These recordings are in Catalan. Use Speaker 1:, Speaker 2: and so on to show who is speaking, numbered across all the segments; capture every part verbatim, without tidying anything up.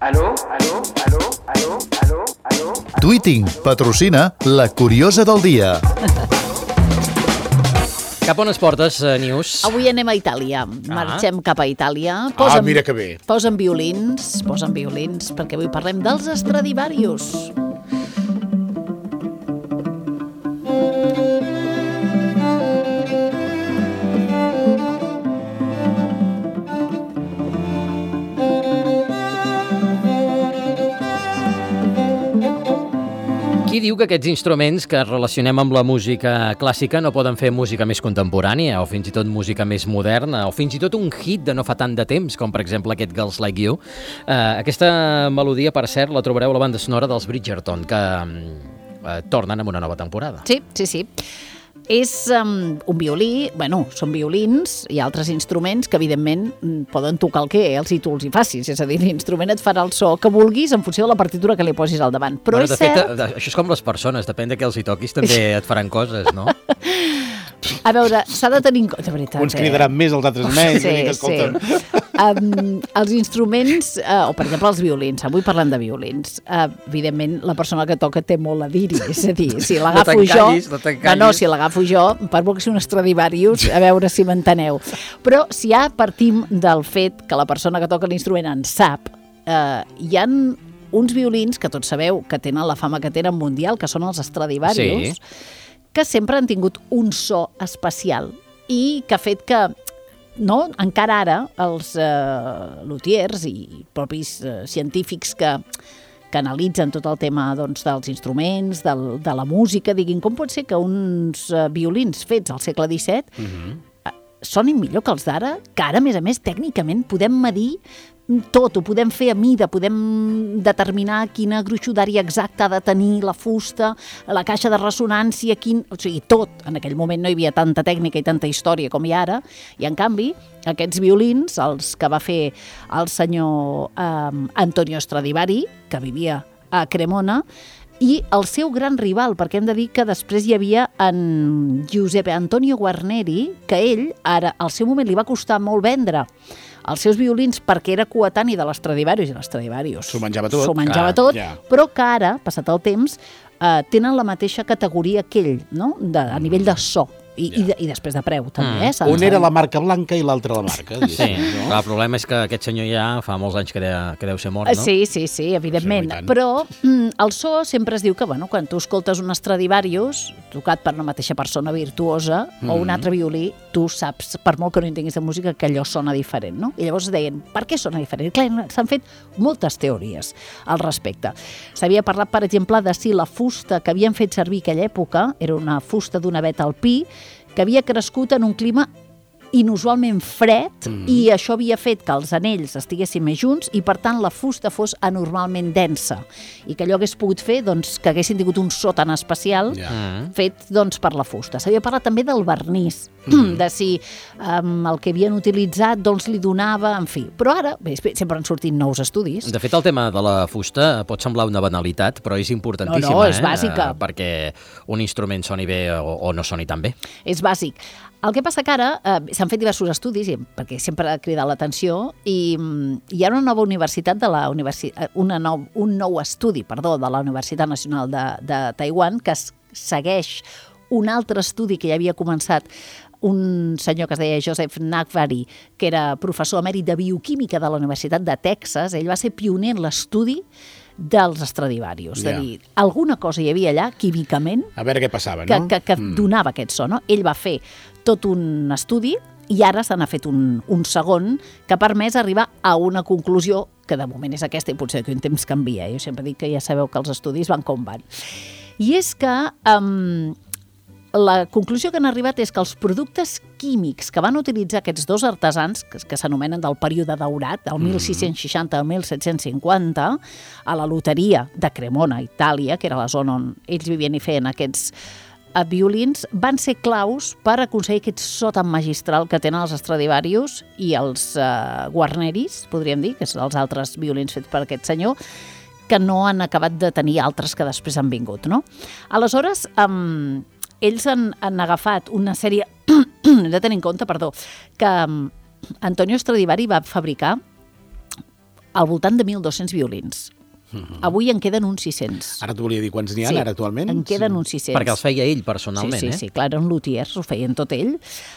Speaker 1: Aló, aló, aló, aló, aló, aló.
Speaker 2: Tweeting patrocina La Curiosa del Dia.
Speaker 3: Cap on es portes, uh, Neus?
Speaker 4: Avui anem a Itàlia. Marxem cap a Itàlia.
Speaker 5: Posen, ah, mira que bé.
Speaker 4: Posen violins, posen violins, perquè avui parlem dels Stradivarius.
Speaker 3: Qui diu que aquests instruments que relacionem amb la música clàssica no poden fer música més contemporània o fins i tot música més moderna o fins i tot un hit de no fa tant de temps, com per exemple aquest Girls Like You? Uh, aquesta melodia, per cert, la trobareu a la banda sonora dels Bridgerton, que uh, tornen amb una nova temporada.
Speaker 4: Sí, sí, sí. És um, un violí, bueno, són violins i altres instruments que, evidentment, poden tocar el que els i tu els hi facis. És a dir, l'instrument et farà el so que vulguis en funció de la partitura que li posis al davant. Però
Speaker 3: bueno,
Speaker 4: és
Speaker 3: de fet,
Speaker 4: cert...
Speaker 3: això és com les persones, depèn de què els hi toquis, també et faran coses, no?
Speaker 4: A veure, s'ha de tenir en compte, de veritat.
Speaker 5: Uns cridaran eh? més, els altres menys.
Speaker 4: Sí, sí. Um, els instruments, uh, o per exemple els violins, avui parlem de violins, uh, evidentment la persona que toca té molt a dir-hi, és a dir, si l'agafo
Speaker 3: no
Speaker 4: jo...
Speaker 3: No,
Speaker 4: no, no, si l'agafo jo, per molt que sigui un Stradivarius, a veure si m'enteneu. Però si ja partim del fet que la persona que toca l'instrument en sap, uh, hi han uns violins que tots sabeu que tenen la fama que tenen mundial, que són els Stradivarius, sí, que sempre han tingut un so especial i que ha fet que, no, encara ara els eh, luthiers i propis eh, científics que, que analitzen tot el tema doncs, dels instruments, del, de la música, diguin com pot ser que uns eh, violins fets al segle disset uh-huh. eh, sonin millor que els d'ara, que ara, a més a més, tècnicament podem medir tot, ho podem fer a mida, podem determinar quina gruixudaria exacta ha de tenir la fusta, la caixa de ressonància, quin... o sigui, tot. En aquell moment no hi havia tanta tècnica i tanta història com hi ha ara, i en canvi, aquests violins, els que va fer el senyor eh, Antonio Stradivari, que vivia a Cremona, i el seu gran rival, perquè hem de dir que després hi havia en Giuseppe Antonio Guarneri, que ell, ara, al seu moment li va costar molt vendre els seus violins perquè era coetani de l'Stradivarius, i l'Stradivarius
Speaker 5: s'ho menjava tot,
Speaker 4: s'ho menjava
Speaker 5: ah,
Speaker 4: tot
Speaker 5: ja.
Speaker 4: Però que ara, passat el temps, eh, tenen la mateixa categoria que ell, no? de, a nivell de so. I, ja. i, de, i després de preu, també.
Speaker 5: Mm. Eh? Un era la marca blanca i l'altre la marca.
Speaker 3: Sí, no? Clar, el problema és que aquest senyor ja fa molts anys que, de, que deu ser mort, no?
Speaker 4: Sí, sí, sí, evidentment. Sí, però mm, el so sempre es diu que, bueno, quan tu escoltes un Stradivarius, tocat per una mateixa persona virtuosa, mm. o un altre violí, tu saps, per molt que no entenguis de música, que allò sona diferent, no? I llavors deien, per què sona diferent? I clar, s'han fet moltes teories al respecte. S'havia parlat, per exemple, de si la fusta que havien fet servir aquella època era una fusta d'un avet alpí, que havia crescut en un clima inusualment fred mm. i això havia fet que els anells estiguessin més junts i, per tant, la fusta fos anormalment densa i que allò hagués pogut fer doncs, que haguessin tingut un so tan especial yeah. fet doncs, per la fusta. S'havia parlat també del vernís, mm. de si um, el que havien utilitzat doncs, li donava, en fi. Però ara, bé, sempre han sortit nous estudis.
Speaker 3: De fet, el tema de la fusta pot semblar una banalitat, però és importantíssima.
Speaker 4: No, no, és
Speaker 3: eh?
Speaker 4: bàsica.
Speaker 3: Uh, perquè un instrument soni bé o, o no soni tan bé.
Speaker 4: És bàsic. El que passa que ara eh, s'han fet diversos estudis, perquè sempre ha cridat l'atenció, i mm, hi ha una nova universitat, de la universi una nou, un nou estudi perdó, de la Universitat Nacional de, de Taiwan, que es segueix un altre estudi que ja havia començat un senyor que es deia Joseph Nagvari, que era professor emèrit de bioquímica de la Universitat de Texas. Ell va ser pioner en l'estudi dels Stradivarius, yeah. és a dir, alguna cosa hi havia allà, químicament,
Speaker 5: a veure què passava,
Speaker 4: que,
Speaker 5: no?
Speaker 4: que, que
Speaker 5: mm.
Speaker 4: donava aquest so, no? Ell va fer tot un estudi i ara se n'ha fet un, un segon que ha permès arribar a una conclusió que de moment és aquesta i potser que un temps canvia. Jo sempre dic que ja sabeu que els estudis van com van. I és que um, la conclusió que han arribat és que els productes químics que van utilitzar aquests dos artesans, que, que s'anomenen del període daurat, del mil sis-cents seixanta al mil set-cents cinquanta, a la loteria de Cremona, Itàlia, que era la zona on ells vivien i feien aquests eh, violins, van ser claus per aconseguir aquest so tan magistral que tenen els Stradivarius i els eh, Guarneris, podríem dir, que són els altres violins fets per aquest senyor, que no han acabat de tenir altres que després han vingut, no? Aleshores, um, ells han, han agafat una sèrie, hem de tenir en compte, perdó, que um, Antonio Stradivari va fabricar al voltant de mil dos-cents violins. Mm-hmm. Avui en queden uns sis-cents.
Speaker 5: Ara t'ho volia dir, quants n'hi ha
Speaker 4: sí,
Speaker 5: ara actualment?
Speaker 4: en queden
Speaker 5: sí.
Speaker 4: uns sis-cents.
Speaker 3: Perquè els feia ell personalment,
Speaker 4: sí, sí,
Speaker 3: eh?
Speaker 4: Sí, clar, eren luthiers, ho feien tot ell.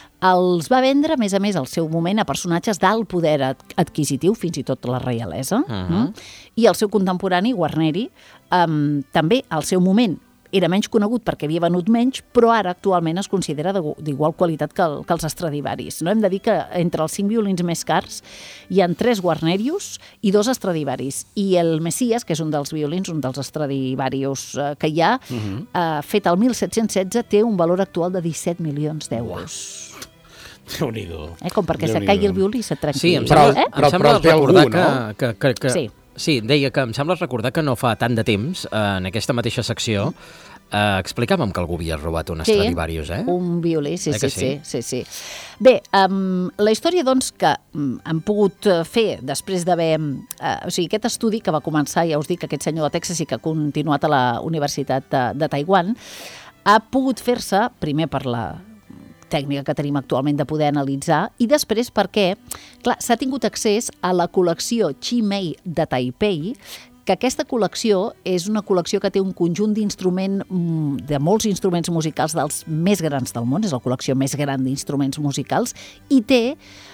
Speaker 4: Els va vendre, a més a més, al seu moment a personatges d'alt poder adquisitiu, fins i tot la reialesa, uh-huh. mm? i el seu contemporani, Guarneri, um, també al seu moment era menys conegut perquè havia venut menys, però ara actualment es considera d'igual qualitat que, el, que els Stradivaris. No hem de dir que entre els cinc violins més cars hi ha tres Guarnerius i dos Stradivaris. I el Messias, que és un dels violins, un dels Stradivarius eh, que hi ha, uh-huh. eh, fet el mil set-cents setze, té un valor actual de disset milions d'euros.
Speaker 5: Déu-n'hi-do.
Speaker 4: Eh, com perquè se caigui el violí i se trenqui.
Speaker 3: Sí, em
Speaker 5: Però-
Speaker 3: sembla,
Speaker 4: eh?
Speaker 3: em sembla
Speaker 5: però té
Speaker 3: recordar
Speaker 5: algú, no?
Speaker 3: que, que, que, que...
Speaker 4: Sí.
Speaker 3: Sí, deia que em sembla recordar que no fa tant de temps, eh, en aquesta mateixa secció, eh, explicàvem que algú havia robat un Stradivarius, eh?
Speaker 4: Un violí, sí,
Speaker 3: Eh que
Speaker 4: sí, sí, sí, sí. Bé, um, la història, doncs, que um, han pogut fer després d'haver... Uh, o sigui, aquest estudi que va començar, ja us dic, aquest senyor de Texas i que ha continuat a la Universitat de, de Taiwan, ha pogut fer-se, primer per la tècnica que tenim actualment de poder analitzar, i després perquè, clar, s'ha tingut accés a la col·lecció Chi-Mei de Taipei, que aquesta col·lecció és una col·lecció que té un conjunt d'instrument, de molts instruments musicals dels més grans del món, és la col·lecció més gran d'instruments musicals, i té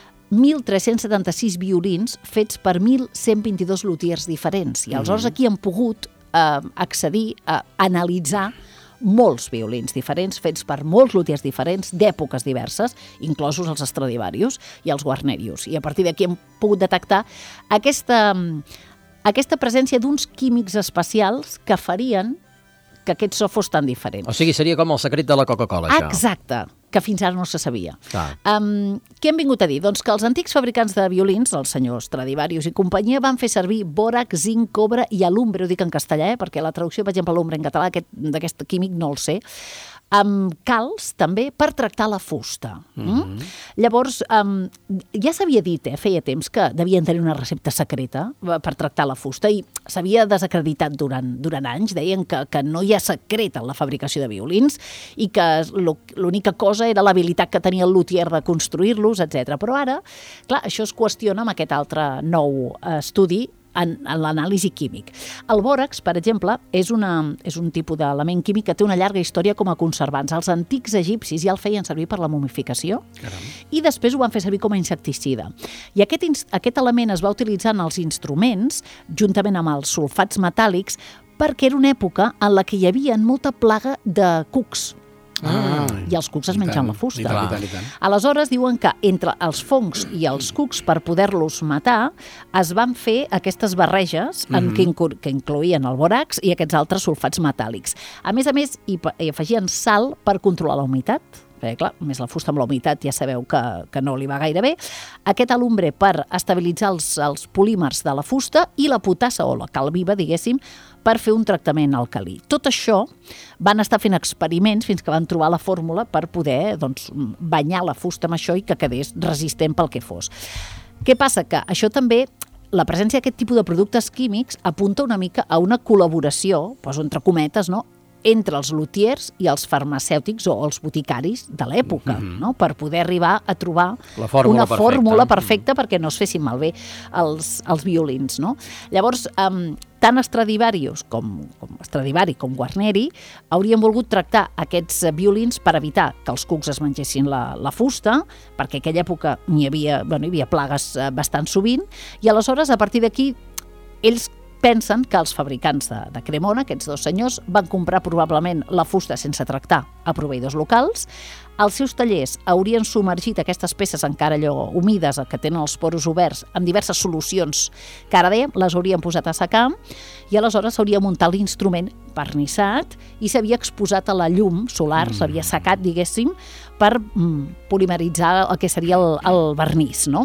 Speaker 4: mil tres-cents setanta-sis violins fets per mil cent vint-i-dos luthiers diferents. I aleshores aquí han pogut eh, accedir a analitzar molts violins diferents, fets per molts luthiers diferents, d'èpoques diverses, inclosos els Stradivarius i els Guarnerius. I a partir d'aquí hem pogut detectar aquesta, aquesta presència d'uns químics especials que farien que aquest so fos tan diferent.
Speaker 3: O sigui, seria com el secret de la Coca-Cola, això.
Speaker 4: Exacte, que fins ara no se sabia.
Speaker 3: Clar.
Speaker 4: Um, què hem vingut a dir? Doncs que els antics fabricants de violins, els senyors Stradivarius i companyia, van fer servir bòrax, zinc, cobre i alumbre, ho dic en castellà, eh? Perquè la traducció, per exemple, alumbre en català, aquest, d'aquest químic no el sé, amb calç també per tractar la fusta. Mm? Mm-hmm. Llavors, um, ja s'havia dit, eh, feia temps que devien tenir una recepta secreta per tractar la fusta i s'havia desacreditat durant, durant anys, deien que, que no hi ha secret en la fabricació de violins i que l'única cosa era l'habilitat que tenia el luthier de construir-los, etcètera. Però ara, clar, això es qüestiona amb aquest altre nou estudi en, en l'anàlisi químic. El bòrax, per exemple, és, una, és un tipus d'element químic que té una llarga història com a conservants. Els antics egipcis ja el feien servir per la momificació. Caram. I després ho van fer servir com a insecticida. I aquest, aquest element es va utilitzar en els instruments, juntament amb els sulfats metàl·lics, perquè era una època en la que hi havia molta plaga de cucs.
Speaker 5: Ah,
Speaker 4: i els cucs es mengen la fusta.
Speaker 5: I tant, i tant, i tant.
Speaker 4: Aleshores diuen que entre els fongs i els cucs, per poder-los matar, es van fer aquestes barreges en mm-hmm. que, inclu que incloïen el bòrax i aquests altres sulfats metàl·lics. A més a més, hi, hi afegien sal per controlar la humitat, perquè clar, més la fusta amb la humitat ja sabeu que, que no li va gaire bé, aquest alumbre per estabilitzar els, els polímers de la fusta i la potassa o la cal viva, diguéssim, per fer un tractament alcalí. Tot això van estar fent experiments fins que van trobar la fórmula per poder doncs, banyar la fusta amb això i que quedés resistent pel que fos. Què passa? Que això també, la presència d'aquest tipus de productes químics apunta una mica a una col·laboració, poso entre cometes, no?, entre els luthiers i els farmacèutics o els boticaris de l'època, mm-hmm. no? Per poder arribar a trobar
Speaker 3: la fórmula
Speaker 4: una
Speaker 3: perfecta.
Speaker 4: fórmula perfecta perquè no es fessin malbé els, els violins. No? Llavors, um, tant Stradivarius com, com Stradivari com Guarneri haurien volgut tractar aquests violins per evitar que els cucs es mengessin la, la fusta, perquè en aquella època n'hi havia, bueno, hi havia plagues bastant sovint, i aleshores, a partir d'aquí, ells pensen que els fabricants de, de Cremona, aquests dos senyors, van comprar probablement la fusta sense tractar a proveïdors locals. Els seus tallers haurien submergit aquestes peces encara allò humides, que tenen els poros oberts, en diverses solucions que ara dèiem, les haurien posat a secar i aleshores s'hauria muntat l'instrument vernissat i s'havia exposat a la llum solar, mm. s'havia secat, diguéssim, per mm, polimeritzar el que seria el, el vernís, no?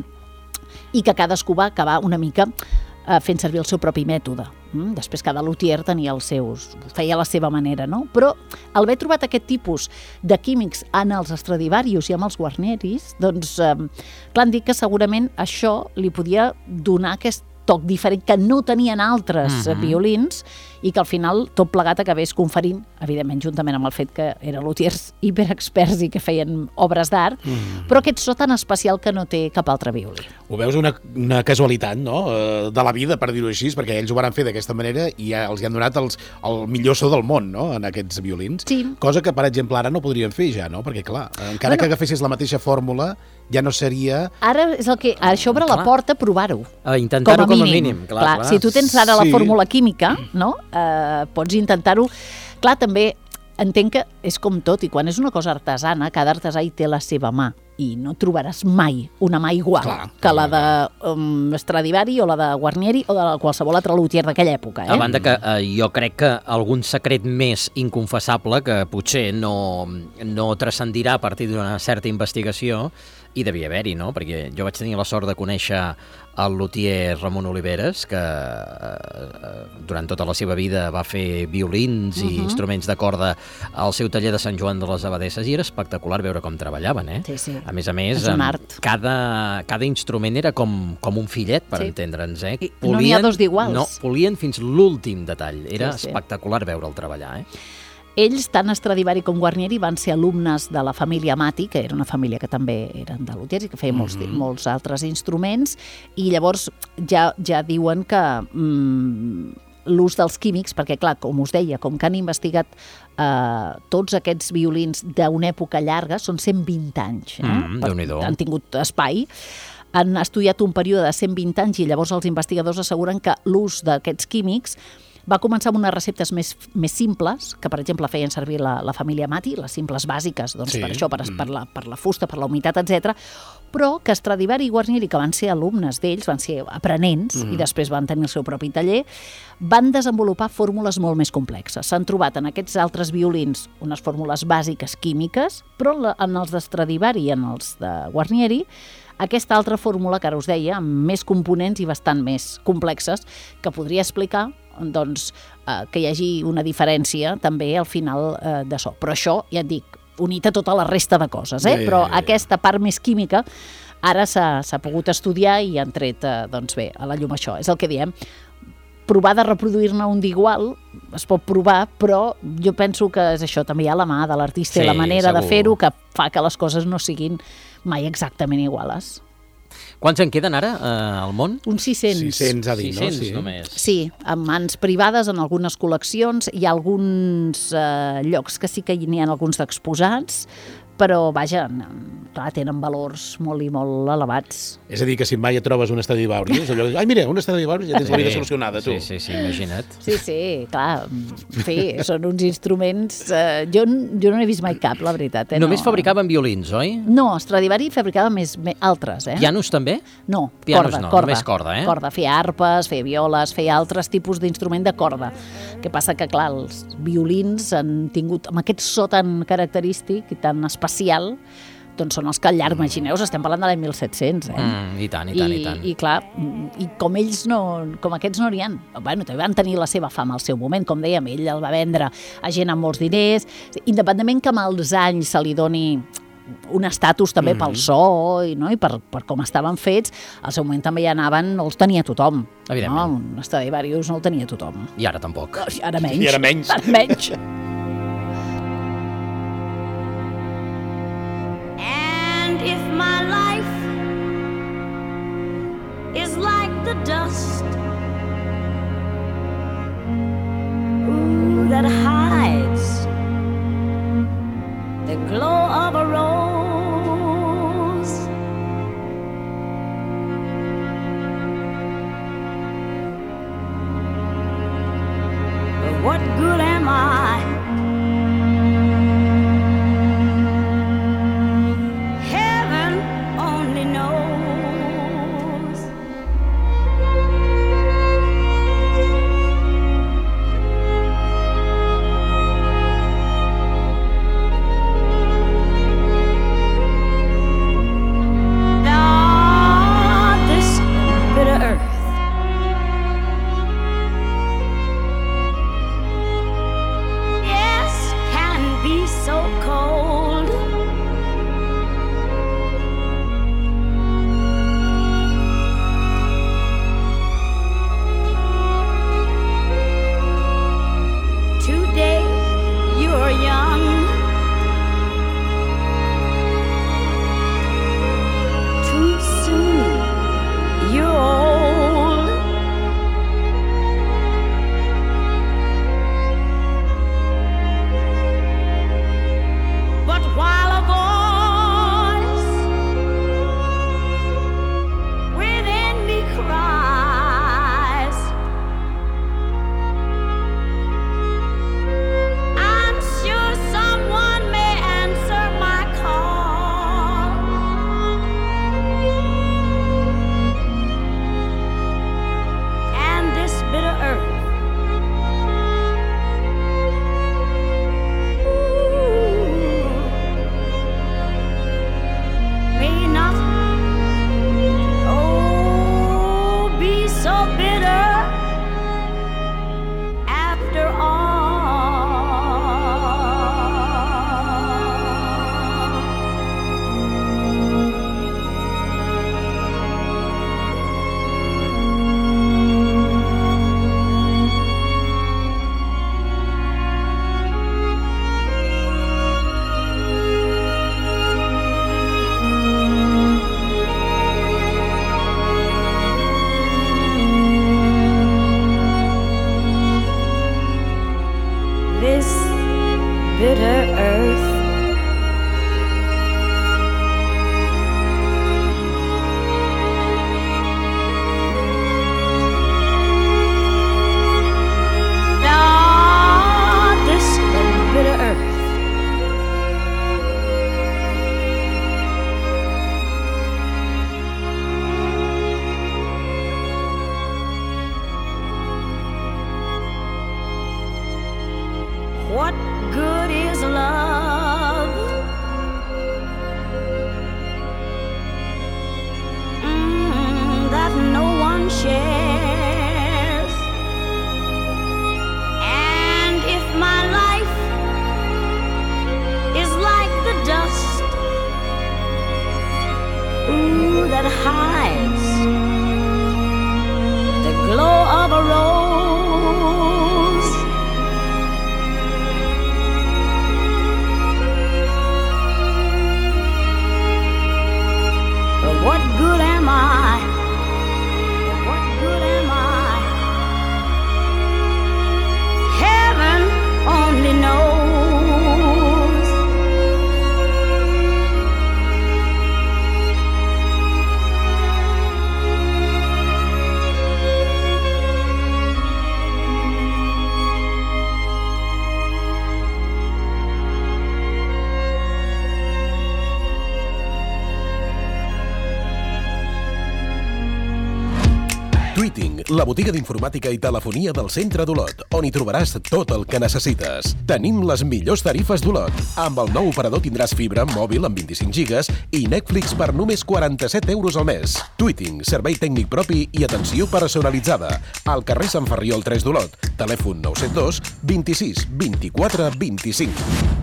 Speaker 4: I que cadascú va acabar una mica fent servir el seu propi mètode. Després cada luthier tenia els seus, feia la seva manera, no? Però al haver trobat aquest tipus de químics en els Stradivarius i amb els Guarneris, doncs, eh, clar, han dit que segurament això li podia donar aquest toc diferent que no tenien altres mm-hmm. violins i que al final tot plegat acabés conferint, evidentment juntament amb el fet que eren luthiers hiperexperts i que feien obres d'art, mm. però aquest so tan especial que no té cap altre violí.
Speaker 5: Ho veus una, una casualitat, no?, eh, de la vida, per dir-ho així, perquè ells ho van fer d'aquesta manera i ja els hi han donat els, el millor so del món, no?, en aquests violins.
Speaker 4: Sí.
Speaker 5: Cosa que, per exemple, ara no podrien fer ja, no?, perquè, clar, encara bueno, que agafessis la mateixa fórmula, ja no seria...
Speaker 4: Ara és el que... Això obre la porta a provar-ho.
Speaker 3: A intentar-ho com a mínim. Clar,
Speaker 4: clar,
Speaker 3: clar.
Speaker 4: Si tu tens ara
Speaker 5: Sí.
Speaker 4: la fórmula química, no?, eh, pots intentar-ho. Clar, també entenc que és com tot, i quan és una cosa artesana, cada artesà hi té la seva mà, i no trobaràs mai una mà igual
Speaker 5: clar,
Speaker 4: que la de um, Stradivari o la de Guarnieri o de qualsevol altre luthier d'aquella època. Eh?
Speaker 3: A banda que eh, jo crec que algun secret més inconfessable que potser no, no transcendirà a partir d'una certa investigació, i devia haver-hi, no? Perquè jo vaig tenir la sort de conèixer el luthier Ramon Oliveres, que eh, durant tota la seva vida va fer violins uh -huh. i instruments de corda al seu taller de Sant Joan de les Abadesses, i era espectacular veure com treballaven, eh?
Speaker 4: Sí, sí.
Speaker 3: A més a més,
Speaker 4: És un art.
Speaker 3: cada, cada instrument era com, com un fillet, per
Speaker 4: Sí.
Speaker 3: entendre'ns, eh?
Speaker 4: I no n'hi ha dos d'iguals.
Speaker 3: No, polien fins l'últim detall. Era
Speaker 4: Sí, sí.
Speaker 3: espectacular veure'l treballar, eh?
Speaker 4: Ells, tant Stradivari com Guarnieri, van ser alumnes de la família Amati, que era una família que també eren de luthiers i que feia molts,
Speaker 5: Mhm.
Speaker 4: molts altres instruments, i llavors ja, ja diuen que mm, l'ús dels químics, perquè clar, com us deia, com que han investigat eh, tots aquests violins d'una època llarga, són cent vint anys, eh?
Speaker 3: Mm,
Speaker 4: Per-
Speaker 3: Déu-n'hi-do.
Speaker 4: han tingut espai, han estudiat un període de cent vint anys i llavors els investigadors asseguren que l'ús d'aquests químics va començar amb unes receptes més, més simples, que per exemple feien servir la, la família Amati, les simples bàsiques, doncs
Speaker 5: Sí.
Speaker 4: per això, per, per, la, per la fusta, per la humitat, etcètera, però que Stradivari i Guarnieri, que van ser alumnes d'ells, van ser aprenents mm. i després van tenir el seu propi taller, van desenvolupar fórmules molt més complexes. S'han trobat en aquests altres violins unes fórmules bàsiques químiques, però la- en els de Stradivari i en els de Guarnieri aquesta altra fórmula que ara us deia, amb més components i bastant més complexes, que podria explicar doncs, eh, que hi hagi una diferència també al final eh, de so. Però això, ja et dic, unit a tota la resta de coses, eh?
Speaker 5: Ja, ja,
Speaker 4: Però
Speaker 5: ja, ja.
Speaker 4: aquesta part més química ara s'ha s'ha pogut estudiar i han tret, eh, doncs bé, a la llum això. És el que diem. Provar de reproduir-ne un d'igual es pot provar, però jo penso que és això, també hi ha la mà de l'artista
Speaker 3: Sí,
Speaker 4: i la manera de
Speaker 3: segur.
Speaker 4: fer-ho que fa que les coses no siguin mai exactament iguales.
Speaker 3: Quants en queden ara eh, al món?
Speaker 4: Uns sis-cents.
Speaker 5: sis-cents, ha dit, no?
Speaker 3: sis-cents
Speaker 5: Sí.
Speaker 3: només.
Speaker 4: Sí, en mans privades, en algunes col·leccions, hi ha alguns eh, llocs que sí que n'hi ha alguns d'exposats, però, vaja, n- clar, tenen valors molt i molt elevats.
Speaker 5: És a dir, que si mai et trobes un Stradivarius, és allò de, ai, mira, un Stradivarius, ja tens la vida solucionada, tu.
Speaker 3: Sí, sí, sí, imagina't.
Speaker 4: Sí, sí, clar, en fi, són uns instruments... Eh, jo, jo no n'he vist mai cap, la veritat. Eh?
Speaker 3: Només
Speaker 4: no.
Speaker 3: fabricaven violins, oi?
Speaker 4: No, Stradivari fabricava més, més altres, eh?
Speaker 3: Pianos també?
Speaker 4: No,
Speaker 3: Pianos
Speaker 4: corda,
Speaker 3: no,
Speaker 4: corda.
Speaker 3: només corda, eh?
Speaker 4: Corda, feia arpes, feia violes, feia altres tipus d'instrument de corda. El que passa que, clar, els violins han tingut, amb aquest so tan característic i tan especial, doncs són els que al llarg, imagineu, estem parlant de l'any mil set-cents, eh?
Speaker 3: Mm, I tant, i tant, i,
Speaker 4: I,
Speaker 3: tant.
Speaker 4: i clar, i com ells no, com aquests no n'hi ha, bueno, també van tenir la seva fama al seu moment, com dèiem, ell el va vendre a gent amb molts diners, independentment que amb els anys se li doni un estatus també mm. pel so i, no? I per, per com estaven fets, al seu moment també hi anaven, no els tenia tothom.
Speaker 3: Evidentment.
Speaker 4: No? Un Stradivarius no el tenia tothom.
Speaker 3: I ara tampoc.
Speaker 4: Ara menys.
Speaker 5: I ara menys.
Speaker 4: Ara menys.
Speaker 6: And if my life is like the dust, ooh, that hides the glow of a rose, what good am I? Heaven only knows. year old. But while a voice within me cries, I'm sure someone may answer my call. And this bitter earth, may not, oh, be so bitter after all. This bitter earth Ah, this bitter earth What good is love? Mm, that no one shares. And if my life is like the dust, ooh, that hides the glow of a rose, what good am I? What good am I? Heaven only knows.
Speaker 7: Tweeting, la botiga d'informàtica i telefonia del centre d'Olot, on hi trobaràs tot el que necessites. Tenim les millors tarifes d'Olot. Amb el nou operador tindràs fibra, mòbil amb vint-i-cinc gigas i Netflix per només quaranta-set euros al mes. Tweeting, servei tècnic propi i atenció personalitzada. Al carrer Sant Ferriol tres d'Olot. Telèfon nou set dos, vint-i-sis, vint-i-quatre, vint-i-cinc.